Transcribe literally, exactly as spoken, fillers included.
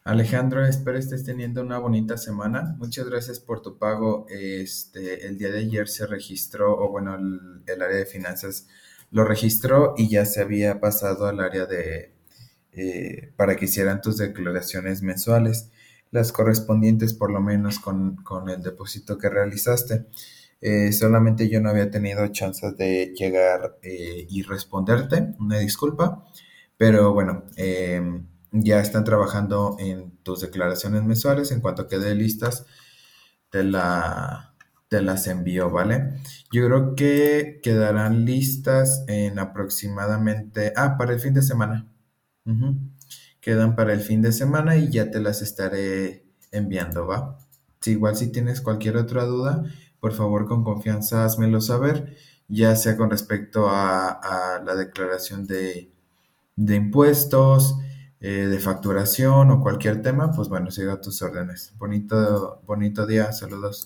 Alejandro, espero estés teniendo una bonita semana. Muchas gracias por tu pago. Este, el día de ayer se registró, o bueno, el, el área de finanzas lo registró y ya se había pasado al área de eh, para que hicieran tus declaraciones mensuales, las correspondientes por lo menos con, con el depósito que realizaste. Eh, solamente yo no había tenido chances de llegar eh, y responderte, una disculpa, pero bueno, eh, ya están trabajando en tus declaraciones mensuales. En cuanto quede listas, te la, te las envío, ¿vale? Yo creo que quedarán listas en aproximadamente, ah, para el fin de semana. Ujú. Quedan para el fin de semana y ya te las estaré enviando, ¿va? Si igual si tienes cualquier otra duda, por favor con confianza házmelo saber, ya sea con respecto a, a la declaración de, de impuestos, eh, de facturación o cualquier tema, pues bueno, sigo a tus órdenes. Bonito, bonito día, saludos.